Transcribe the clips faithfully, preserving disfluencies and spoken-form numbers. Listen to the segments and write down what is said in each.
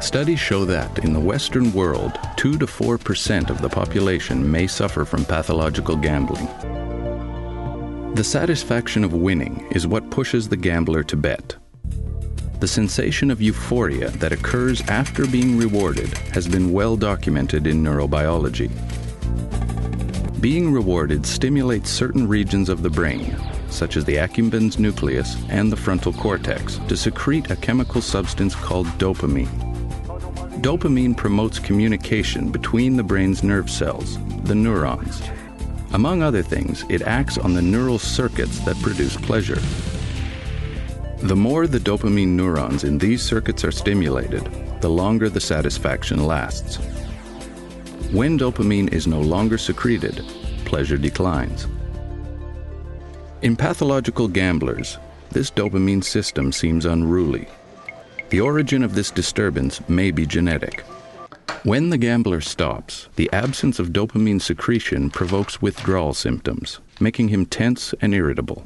Studies show that in the Western world, two to four percent of the population may suffer from pathological gambling. The satisfaction of winning is what pushes the gambler to bet. The sensation of euphoria that occurs after being rewarded has been well documented in neurobiology. Being rewarded stimulates certain regions of the brain, such as the accumbens nucleus and the frontal cortex, to secrete a chemical substance called dopamine. Dopamine promotes communication between the brain's nerve cells, the neurons. Among other things, it acts on the neural circuits that produce pleasure. The more the dopamine neurons in these circuits are stimulated, the longer the satisfaction lasts. When dopamine is no longer secreted, pleasure declines. In pathological gamblers, this dopamine system seems unruly. The origin of this disturbance may be genetic. When the gambler stops, the absence of dopamine secretion provokes withdrawal symptoms, making him tense and irritable.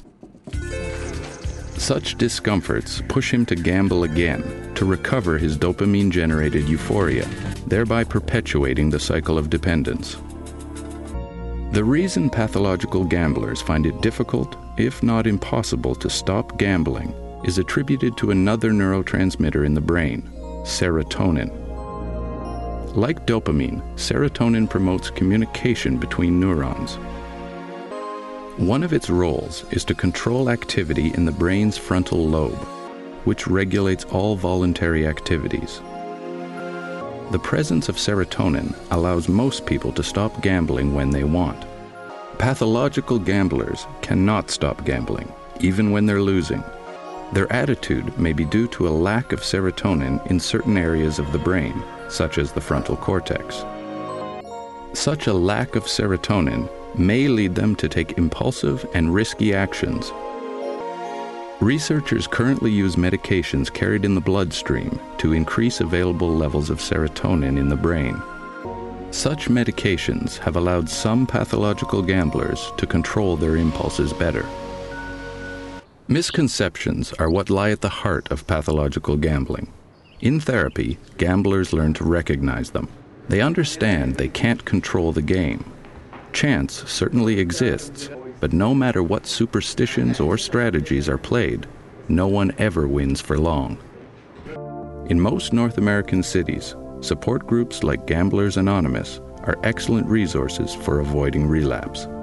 Such discomforts push him to gamble again to recover his dopamine-generated euphoria, thereby perpetuating the cycle of dependence. The reason pathological gamblers find it difficult, if not impossible, to stop gambling is attributed to another neurotransmitter in the brain, serotonin. Like dopamine, serotonin promotes communication between neurons. One of its roles is to control activity in the brain's frontal lobe, which regulates all voluntary activities. The presence of serotonin allows most people to stop gambling when they want. Pathological gamblers cannot stop gambling, even when they're losing. Their attitude may be due to a lack of serotonin in certain areas of the brain, such as the frontal cortex. Such a lack of serotonin may lead them to take impulsive and risky actions. Researchers currently use medications carried in the bloodstream to increase available levels of serotonin in the brain. Such medications have allowed some pathological gamblers to control their impulses better. Misconceptions are what lie at the heart of pathological gambling. In therapy, gamblers learn to recognize them. They understand they can't control the game. Chance certainly exists, but no matter what superstitions or strategies are played, no one ever wins for long. In most North American cities, support groups like Gamblers Anonymous are excellent resources for avoiding relapse.